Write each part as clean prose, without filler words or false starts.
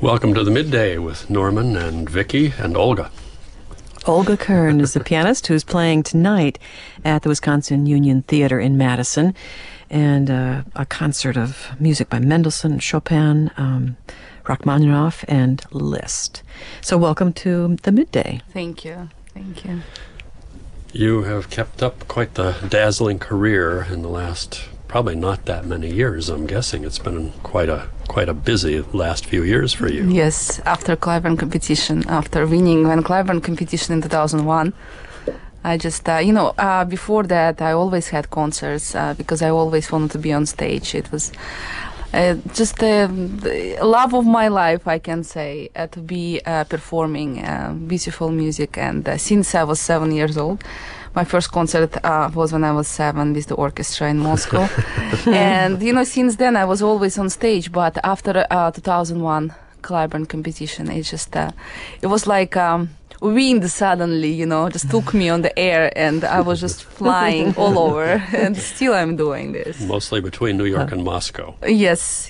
Welcome to the Midday with Norman and Vicky and Olga. Olga Kern is the pianist who's playing tonight at the Wisconsin Union Theater in Madison, and a concert of music by Mendelssohn, Chopin, Rachmaninoff, and Liszt. So welcome to the Midday. Thank you. Thank you. You have kept up quite the dazzling career in the last, probably not that many years. I'm guessing it's been quite a busy last few years for you. Yes, after Cliburn competition, after winning Van Cliburn competition in 2001, I just, before that I always had concerts because I always wanted to be on stage. It was just the love of my life, I can say, to be performing beautiful music. And since I was 7 years old, my first concert was when I was 7 with the orchestra in Moscow. And, since then I was always on stage. But after 2001 Cliburn competition, it just, it was like wind suddenly, just took me on the air, and I was just flying all over. And still I'm doing this. Mostly between New York and Moscow. Yes.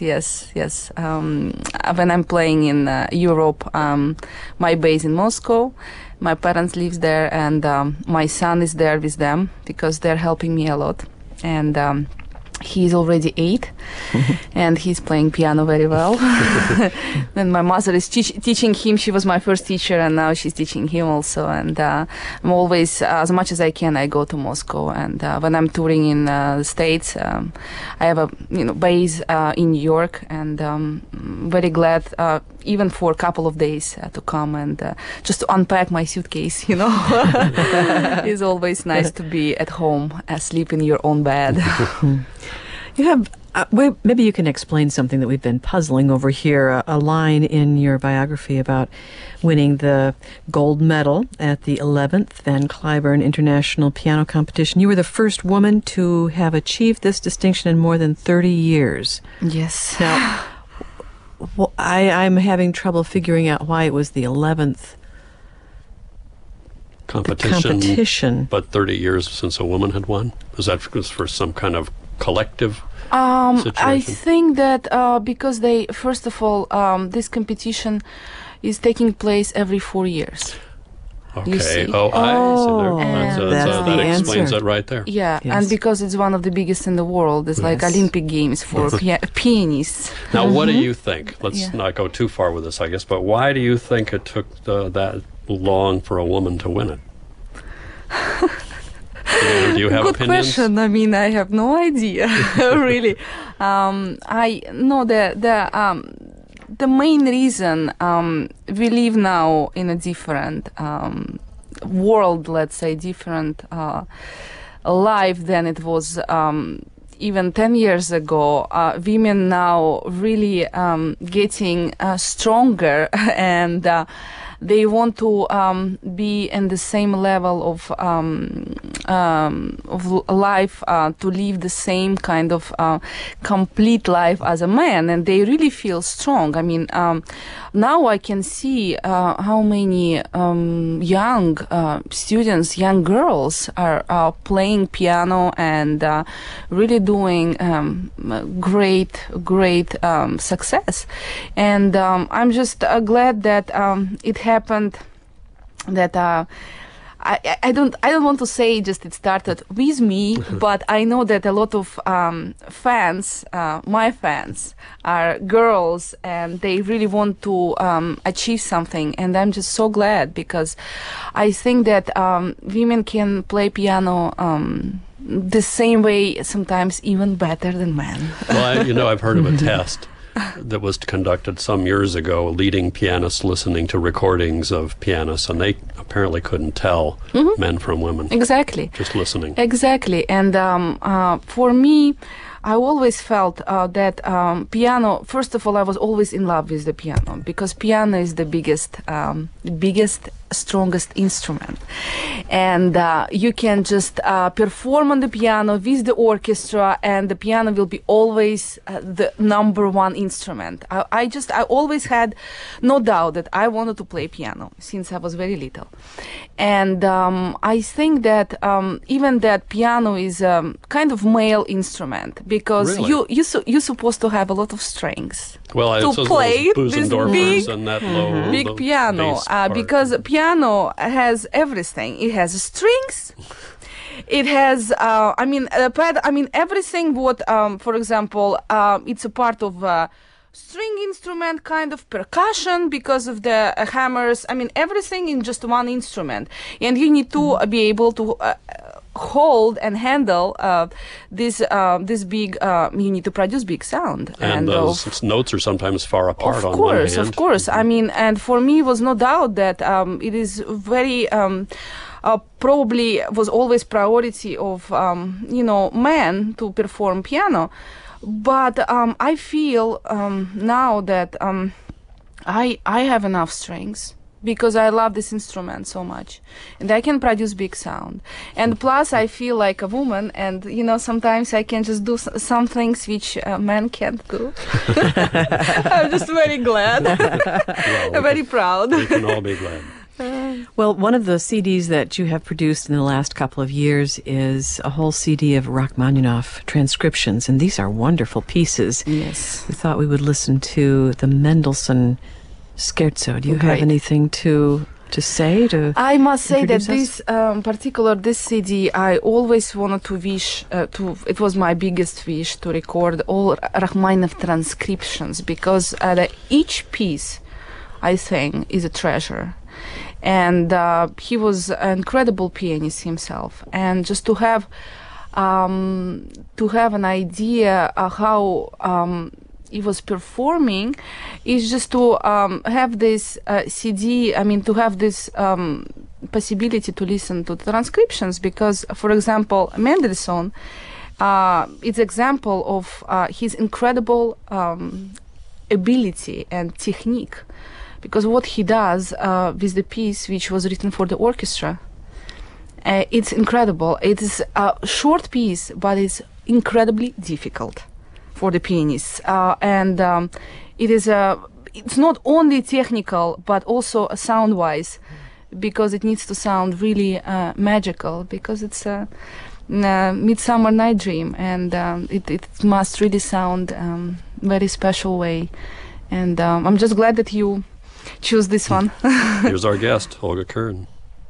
When I'm playing in Europe, my base in Moscow. My parents live there, and my son is there with them because they're helping me a lot. And he's already 8, and he's playing piano very well. And my mother is teaching him. She was my first teacher, and now she's teaching him also. And I'm always, as much as I can, I go to Moscow. And when I'm touring in the States, I have a base in New York, and very glad, even for a couple of days, to come and just to unpack my suitcase. It's always nice to be at home, sleep in your own bed. You have, maybe you can explain something that we've been puzzling over here, a line in your biography about winning the gold medal at the 11th Van Cliburn International Piano Competition. You were the first woman to have achieved this distinction in more than 30 years. Yes. Now, I'm having trouble figuring out why it was the 11th competition. But 30 years since a woman had won? Was that for some kind of collective situation? I think that because first of all, this competition is taking place every 4 years. Okay. You see? I see. That explains answer. it right there. Yeah, Yes. and because it's one of the biggest in the world, it's like Olympic Games for pianists. Now, what do you think? Let's not go too far with this, I guess, but why do you think it took that long for a woman to win it? Do you have Good opinions? question. I mean, I have no idea, really. I know the main reason we live now in a different world, let's say, different life than it was even 10 years ago. Women now really getting stronger, and they want to be in the same level of life, to live the same kind of complete life as a man, and they really feel strong. I mean, now I can see how many young students, young girls are playing piano and really doing great success. And I'm just glad that it happened, that I don't want to say just it started with me, but I know that a lot of fans, my fans, are girls, and they really want to achieve something, and I'm just so glad, because I think that women can play piano the same way, sometimes even better than men. Well, I've heard of a test that was conducted some years ago, leading pianists listening to recordings of pianists, and they apparently couldn't tell men from women. Exactly. Just listening. Exactly. And for me, I always felt that piano, first of all, I was always in love with the piano, because piano is the biggest, strongest instrument. And you can just perform on the piano with the orchestra, and the piano will be always the number one instrument. I always had no doubt that I wanted to play piano since I was very little. And I think that even that piano is kind of male instrument, because Really? you're supposed to have a lot of strings. Well, to it's those play this Busendorfers big and that low, big the piano bass part. because piano has everything. It has strings. It has, everything. What, for example, it's a part of string instrument, kind of percussion because of the hammers. I mean, everything in just one instrument, and you need to be able to hold and handle this big. You need to produce big sound, and those notes are sometimes far apart. Of on course, one hand. of course. I mean, and for me, was no doubt that it is very. Probably was always priority of men to perform piano, but I feel now that I have enough strings because I love this instrument so much, and I can produce big sound. And plus, I feel like a woman, and sometimes I can just do some things which men can't do. I'm just very glad, very proud. We can all be glad. Well, one of the CDs that you have produced in the last couple of years is a whole CD of Rachmaninoff transcriptions, and these are wonderful pieces. Yes. We thought we would listen to the Mendelssohn Scherzo. Do you have anything to say? I must say that introduce us? this CD, I always wanted to wish it was my biggest wish to record all Rachmaninoff transcriptions because each piece, I think, is a treasure. And he was an incredible pianist himself, and just to have an idea how he was performing is just to have this CD. I mean, to have this possibility to listen to the transcriptions, because, for example, Mendelssohn, it's example of his incredible ability and technique. Because what he does with the piece, which was written for the orchestra, it's incredible. It is a short piece, but it's incredibly difficult for the pianists. It's not only technical, but also sound-wise, because it needs to sound really magical, because it's a Midsummer Night Dream, and it must really sound very special way. And I'm just glad that you choose this one. Here's our guest, Olga Kern.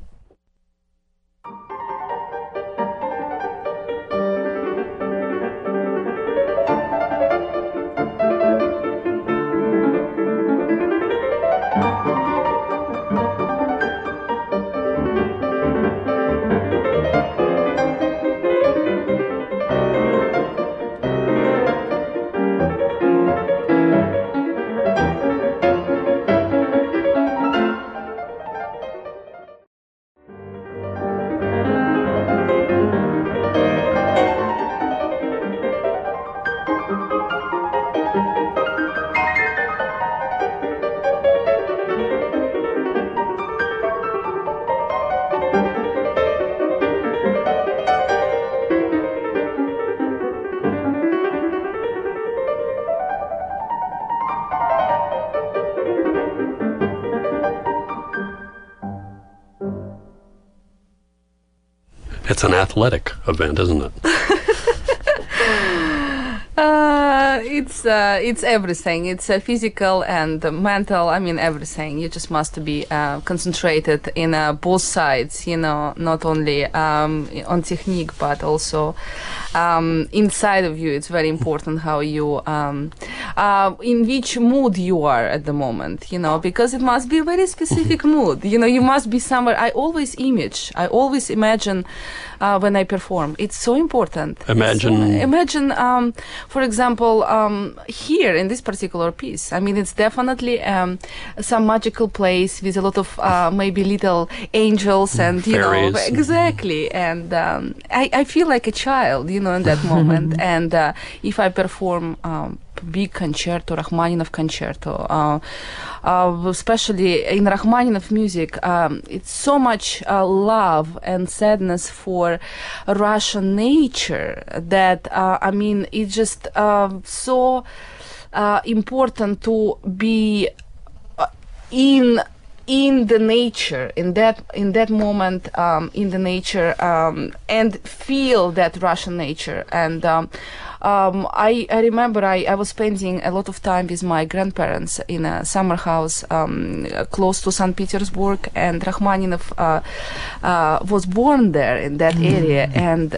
It's an athletic event, isn't it? It's everything. It's physical and mental. I mean, everything. You just must be concentrated in both sides. Not only on technique, but also inside of you. It's very important how you, in which mood you are at the moment. Because it must be a very specific mood. You must be somewhere. I always imagine when I perform. It's so important. Imagine, for example, here in this particular piece. I mean, it's definitely some magical place with a lot of maybe little angels and fairies. Exactly. And I feel like a child, in that moment. And if I perform big concerto, Rachmaninoff concerto, especially in Rachmaninoff music, it's so much love and sadness for Russian nature that it's just so important to be in the nature, in that moment, in the nature, and feel that Russian nature. And I remember I was spending a lot of time with my grandparents in a summer house close to St. Petersburg, and Rachmaninoff was born there in that area, and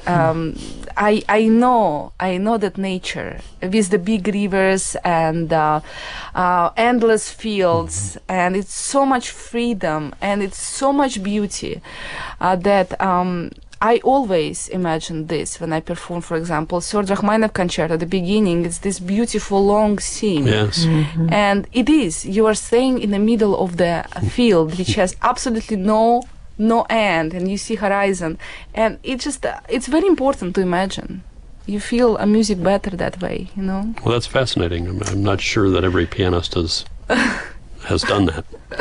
I know that nature with the big rivers and endless fields, and it's so much freedom and it's so much beauty that I always imagine this when I perform, for example, Third Rachmaninoff concerto. At the beginning, it's this beautiful long theme. Yes. And it is. You are staying in the middle of the field, which has absolutely no end, and you see horizon. And it's very important to imagine. You feel a music better that way, you know? Well, that's fascinating. I'm not sure that every pianist has done that.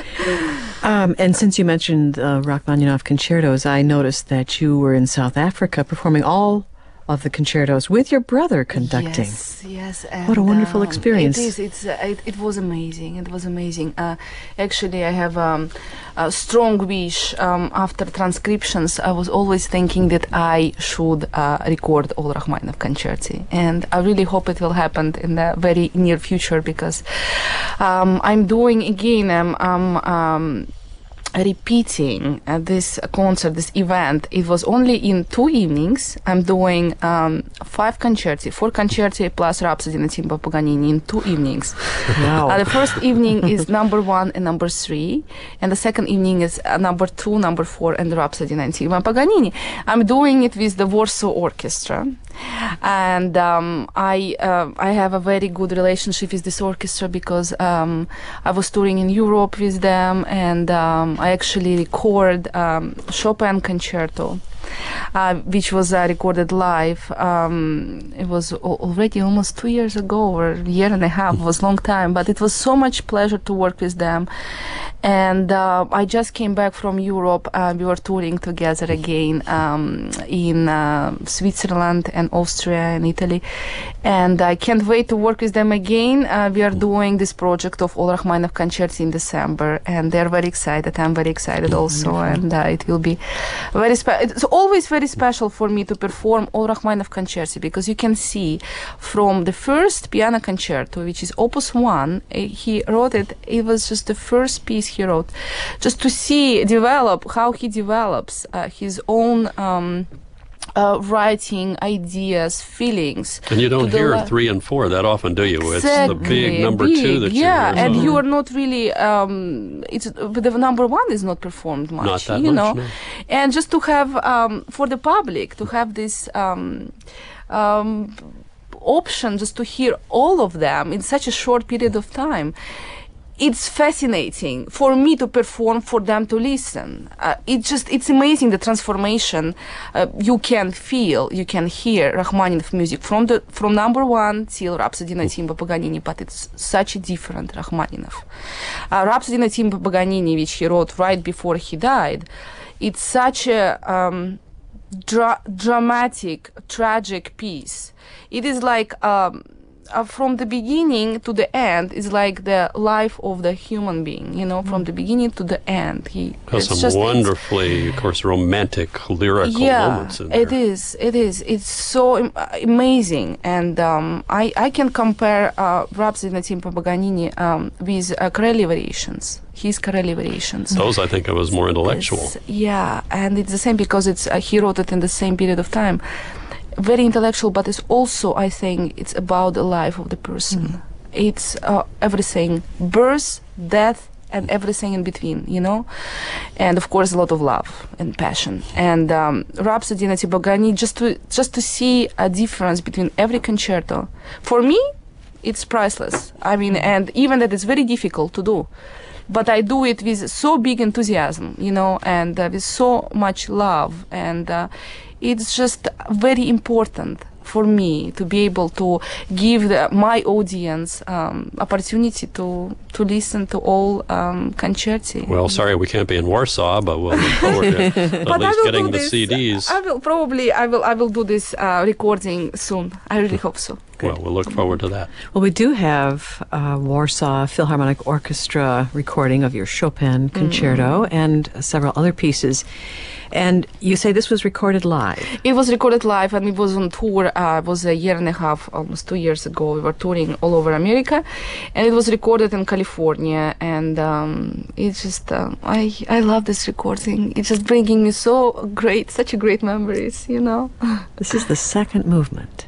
And since you mentioned Rachmaninoff concertos, I noticed that you were in South Africa performing all of the concertos with your brother conducting. Yes. And, what a wonderful experience. It is. It was amazing. It was amazing. Actually, I have a strong wish. After transcriptions, I was always thinking that I should record all Rachmaninoff concerti. And I really hope it will happen in the very near future, because I'm doing again, I'm repeating this concert, this event. It was only in 2 evenings. I'm doing 4 concerti plus Rhapsody in a Theme by Paganini in 2 evenings. Wow. The first evening is number 1 and number 3, and the second evening is number 2, number 4, and Rhapsody in a Theme by Paganini. I'm doing it with the Warsaw Orchestra. And I have a very good relationship with this orchestra, because I was touring in Europe with them, and I actually record Chopin concerto, which was recorded live. It was already almost 2 years ago, or a year and a half. It was a long time, but it was so much pleasure to work with them. And I just came back from Europe. We were touring together again in Switzerland and Austria and Italy. And I can't wait to work with them again. We are doing this project of all Rachmaninoff concerts in December, and they're very excited. I'm very excited also, and it will be very special. It's always very special for me to perform all Rachmaninoff concerti, because you can see from the first piano concerto, which is Opus 1, he wrote it. It was just the first piece he wrote, just to see how he develops his own writing, ideas, feelings. And you don't hear 3 and 4 that often, do you? It's the big number 2 that you hear. And you are not really. The number 1 is not performed much. Not that much, no. And just to have for the public to have this. Option just to hear all of them in such a short period of time. It's fascinating for me to perform, for them to listen. It's amazing, the transformation you can feel, you can hear Rachmaninoff music from number 1 till Rhapsody in a Theme by Paganini, but it's such a different Rachmaninoff. Rhapsody in a Theme by Paganini, which he wrote right before he died, it's such a dramatic, tragic piece. It is like from the beginning to the end is like the life of the human being, from the beginning to the end. He has some wonderfully, of course, romantic, lyrical moments in there. It is. It's so amazing. And I can compare Rhapsody in a Theme by Paganini with Corelli variations. His Corelli variations. Those, I think, was more intellectual. And it's the same because he wrote it in the same period of time. Very intellectual, but it's also, I think, it's about the life of the person. It's everything, birth, death, and everything in between, and of course a lot of love and passion. And Rhapsody in a Theme by Paganini, just to see a difference between every concerto, for me, it's priceless. I mean, and even that it's very difficult to do. But I do it with so big enthusiasm, and with so much love. And it's just very important for me to be able to give my audience opportunity to listen to all concerti. Well, sorry we can't be in Warsaw, but we'll look forward to at least getting the CDs. I will do this recording soon. I really hope so. Well, we'll look forward to that. Well, we do have a Warsaw Philharmonic Orchestra recording of your Chopin concerto and several other pieces. And you say this was recorded live? It was recorded live, and it was on tour. It was a year and a half, almost 2 years ago. We were touring all over America, and it was recorded in California. And it's just, I love this recording. It's just bringing me such a great memories, you know. This is the second movement.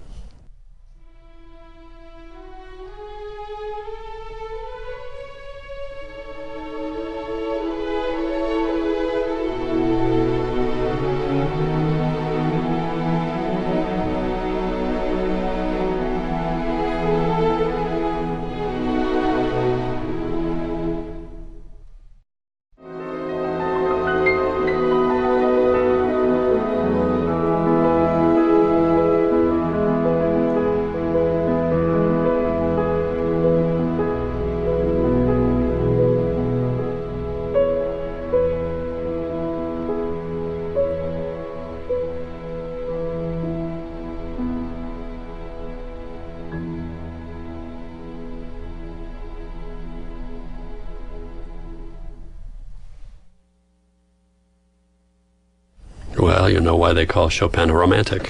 Well, you know why they call Chopin a romantic.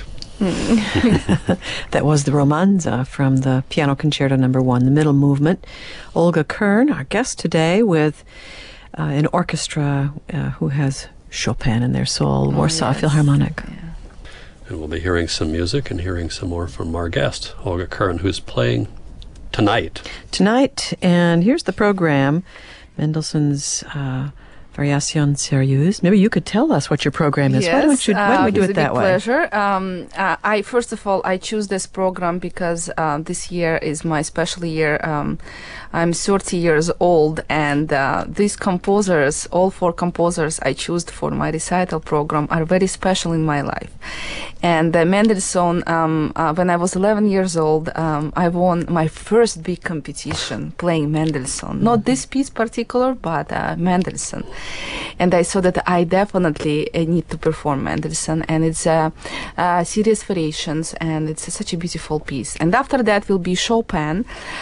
That was the Romanza from the Piano Concerto No. 1, the middle movement. Olga Kern, our guest today, with an orchestra who has Chopin in their soul, Warsaw Philharmonic. Yeah. And we'll be hearing some music and hearing some more from our guest, Olga Kern, who's playing tonight. Tonight, and here's the program, Mendelssohn's Variation Sérieuse. Maybe you could tell us what your program is. Yes, Why don't we do it that way? It's a big pleasure. I first of all, I choose this program because this year is my special year. I'm 30 years old, and these composers, all four composers I chose for my recital program, are very special in my life. And Mendelssohn, when I was 11 years old, I won my first big competition playing Mendelssohn. Not this piece particular, but Mendelssohn. And I saw that I definitely need to perform Mendelssohn, and it's serious variations, and it's such a beautiful piece. And after that will be Chopin,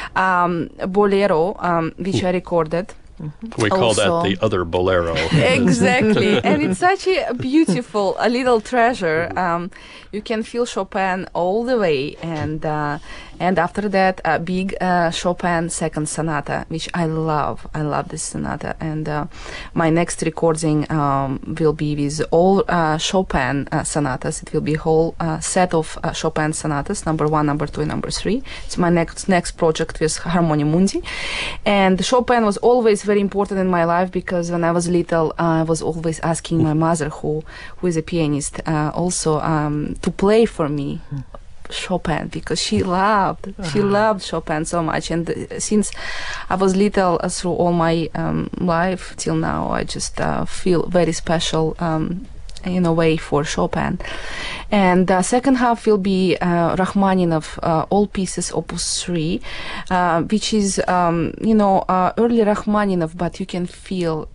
Bolero, which I recorded. We call Also- that the other bolero. Exactly, and it's such a beautiful, a little treasure. You can feel Chopin all the way, and after that, a big Chopin second sonata, which I love. I love this sonata, and my next recording will be with all Chopin sonatas. It will be a whole set of Chopin sonatas, number 1, number 2, and number 3. It's my next project with Harmonia Mundi, and Chopin was always very important in my life because when I was little, I was always asking my mother, who is a pianist, also to play for me Chopin, because she loved Chopin so much. And since I was little, through all my life till now, I just feel very special in a way for Chopin. And the second half will be Rachmaninoff, all pieces opus 3, which is early Rachmaninoff, but you can feel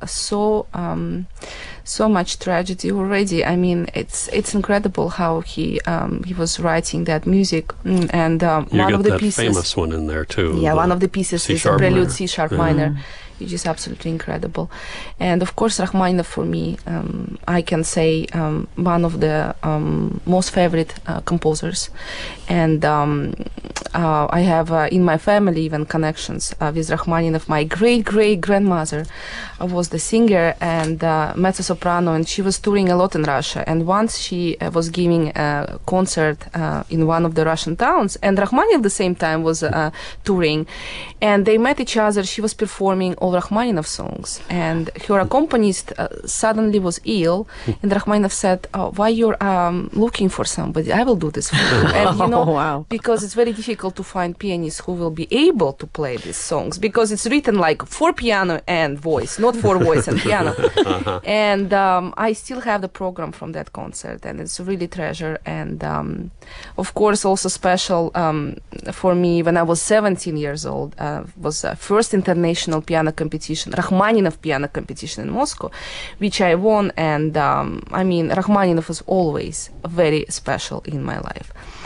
so much tragedy already. I mean, it's incredible how he was writing that music. And You one get of the that pieces, famous one in there, too. yeah, one of the pieces C is a sharp prelude minor. C-sharp minor, which is absolutely incredible. And of course, Rachmaninoff for me, I can say one of the most favorite composers. And I have in my family even connections with Rachmaninoff. My great-great-grandmother was the singer and mezzo-soprano, and she was touring a lot in Russia. And once she was giving a concert in one of the Russian towns, and Rachmaninoff at the same time was touring, and they met each other. She was performing all Rachmaninoff songs, and her accompanist suddenly was ill, and Rachmaninoff said, why you're looking for somebody? I will do this for you. And Wow. because it's very difficult to find pianists who will be able to play these songs, because it's written like for piano and voice, not for voice and piano. And I still have the program from that concert, and it's really treasure. And of course, also special for me when I was 17 years old was first international piano competition, Rachmaninoff piano competition in Moscow, which I won. And I mean, Rachmaninoff was always very special in my life.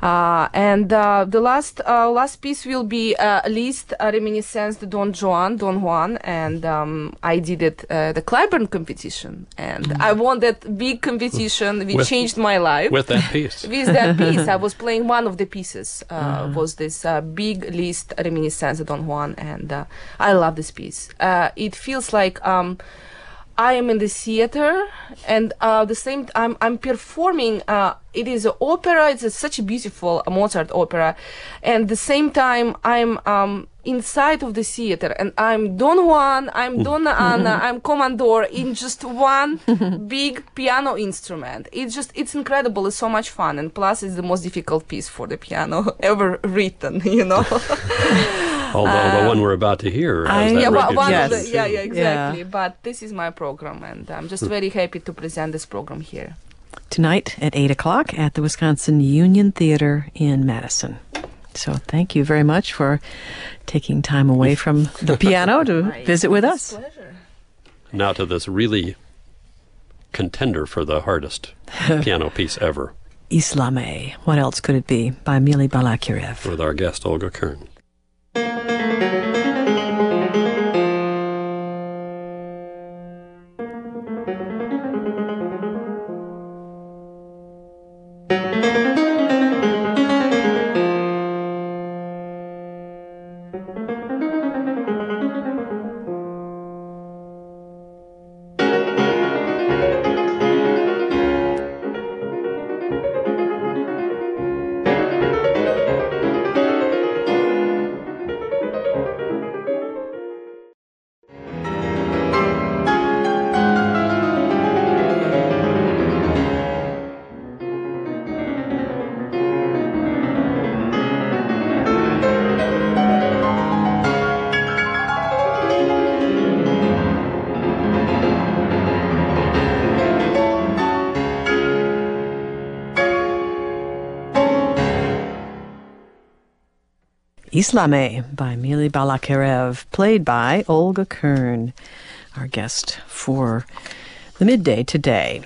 And the last piece will be Liszt Reminiscence de Don Juan, and I did it the Clyburn competition, and I won that big competition, which changed my life. With that piece. With that piece, I was playing one of the pieces. Was this big Liszt Reminiscence de Don Juan, and I love this piece. It feels like I am in the theater, and the same I'm performing. It is an opera. It's such a beautiful Mozart opera, and the same time I'm inside of the theater, and I'm Don Juan, I'm Donna Anna, I'm Commandor in just one big piano instrument. It's incredible. It's so much fun, and plus it's the most difficult piece for the piano ever written. Although the one we're about to hear has that reputation. Exactly. Yeah. But this is my program, and I'm just very happy to present this program here. Tonight at 8 o'clock at the Wisconsin Union Theater in Madison. So thank you very much for taking time away from the piano to visit with us. Pleasure. Now to this really contender for the hardest piano piece ever, Islame. What else could it be? By Mili Balakirev. with our guest Olga Kern. Islame by Mili Balakirev, played by Olga Kern, our guest for the midday today.